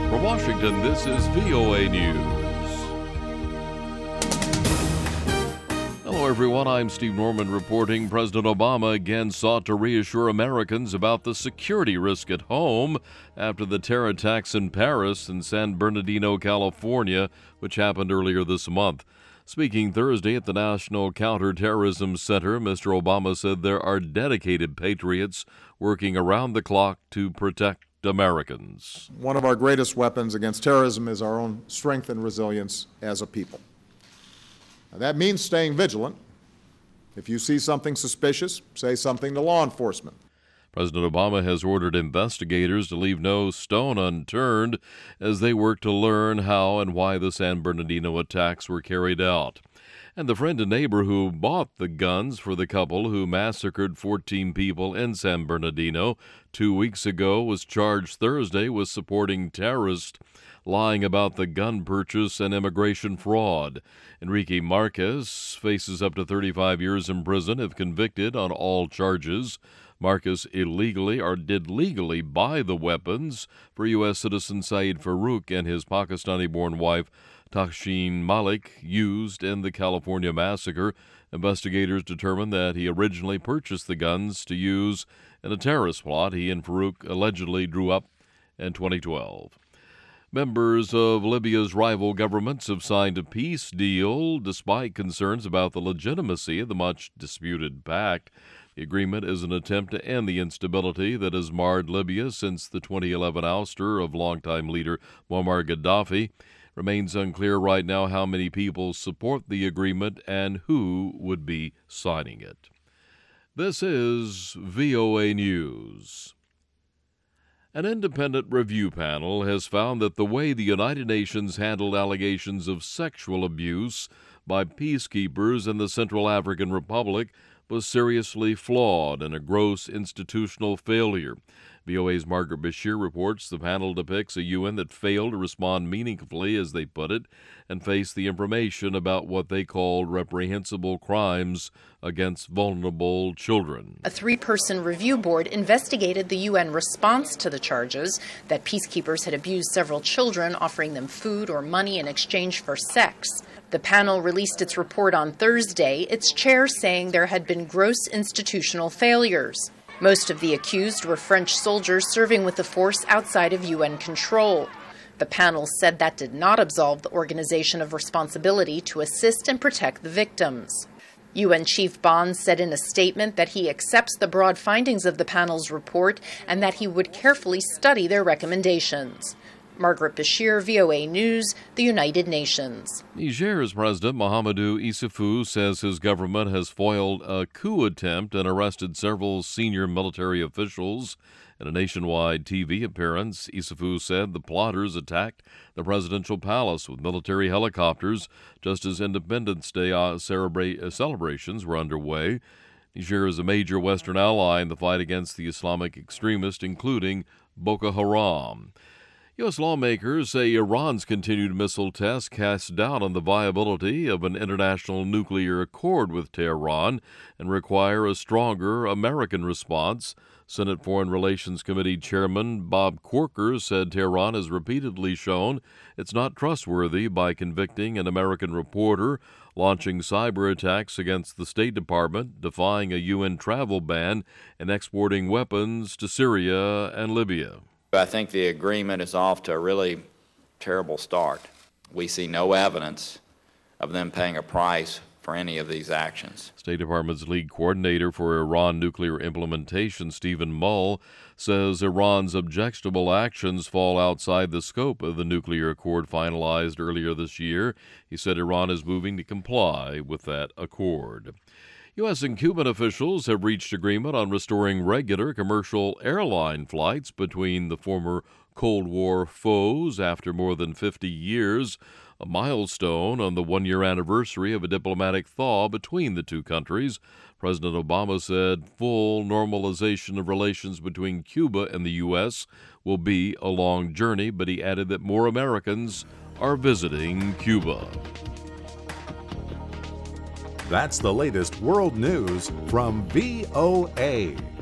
From Washington, this is VOA News. Hello, everyone. I'm Steve Norman reporting. President Obama again sought to reassure Americans about the security risk at home after the terror attacks in Paris and San Bernardino, California, which happened earlier this month. Speaking Thursday at the National Counterterrorism Center, Mr. Obama said there are dedicated patriots working around the clock to protect Americans. One of our greatest weapons against terrorism is our own strength and resilience as a people. Now, that means staying vigilant. If you see something suspicious, say something to law enforcement. President Obama has ordered investigators to leave no stone unturned as they work to learn how and why the San Bernardino attacks were carried out. And the friend and neighbor who bought the guns for the couple who massacred 14 people in San Bernardino 2 weeks ago was charged Thursday with supporting terrorists, lying about the gun purchase and immigration fraud. Enrique Marquez faces up to 35 years in prison if convicted on all charges. Marquez did legally buy the weapons for U.S. citizen Saeed Farouk and his Pakistani-born wife Takhshin Malik used in the California massacre. Investigators determined that he originally purchased the guns to use in a terrorist plot he and Farouk allegedly drew up in 2012. Members of Libya's rival governments have signed a peace deal despite concerns about the legitimacy of the much-disputed pact. The agreement is an attempt to end the instability that has marred Libya since the 2011 ouster of longtime leader Muammar Gaddafi. Remains unclear right now how many people support the agreement and who would be signing it. This is VOA News. An independent review panel has found that the way the United Nations handled allegations of sexual abuse by peacekeepers in the Central African Republic was seriously flawed and a gross institutional failure. VOA's Margaret Bashir reports the panel depicts a UN that failed to respond meaningfully, as they put it, and faced the information about what they called reprehensible crimes against vulnerable children. A three-person review board investigated the UN response to the charges that peacekeepers had abused several children, offering them food or money in exchange for sex. The panel released its report on Thursday, its chair saying there had been gross institutional failures. Most of the accused were French soldiers serving with the force outside of UN control. The panel said that did not absolve the organization of responsibility to assist and protect the victims. UN Chief Bond said in a statement that he accepts the broad findings of the panel's report and that he would carefully study their recommendations. Margaret Bashir, VOA News, the United Nations. Niger's President Mahamadou Issoufou says his government has foiled a coup attempt and arrested several senior military officials. In a nationwide TV appearance, Issoufou said the plotters attacked the presidential palace with military helicopters just as Independence Day celebrations were underway. Niger is a major Western ally in the fight against the Islamic extremists, including Boko Haram. U.S. lawmakers say Iran's continued missile tests cast doubt on the viability of an international nuclear accord with Tehran and require a stronger American response. Senate Foreign Relations Committee Chairman Bob Corker said Tehran has repeatedly shown it's not trustworthy by convicting an American reporter, launching cyber attacks against the State Department, defying a UN travel ban, and exporting weapons to Syria and Libya. I think the agreement is off to a really terrible start. We see no evidence of them paying a price for any of these actions. State Department's lead coordinator for Iran nuclear implementation, Stephen Mull, says Iran's objectionable actions fall outside the scope of the nuclear accord finalized earlier this year. He said Iran is moving to comply with that accord. U.S. and Cuban officials have reached agreement on restoring regular commercial airline flights between the former Cold War foes after more than 50 years, a milestone on the one-year anniversary of a diplomatic thaw between the two countries. President Obama said full normalization of relations between Cuba and the U.S. will be a long journey, but he added that more Americans are visiting Cuba. That's the latest world news from VOA.